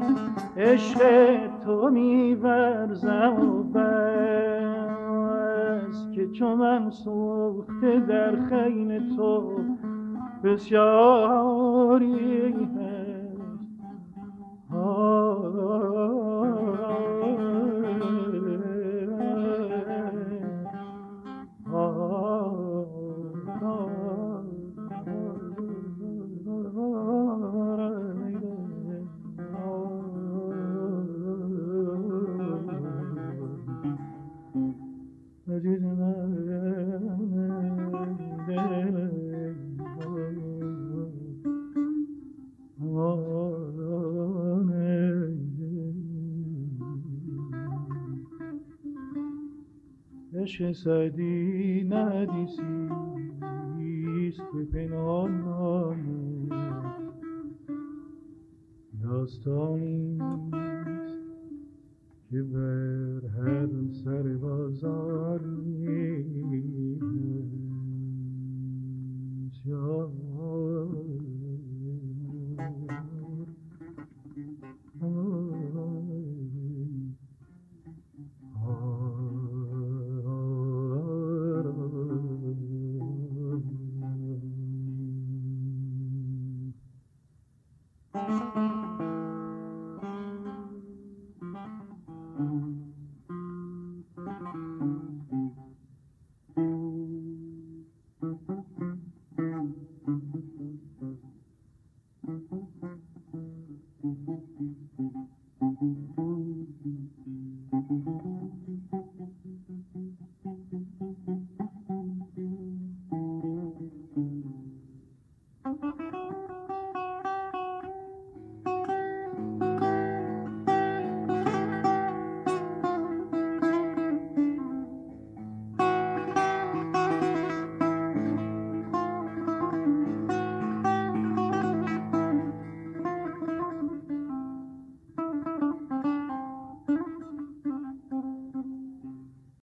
عشق تو می‌ورزم و بس که چون من سوخته در خیل تو بسیاری هست. عشق سعدی نه حدیثی است که پنهان ماند، داستانی است که بر هر سر بازار می‌گشت.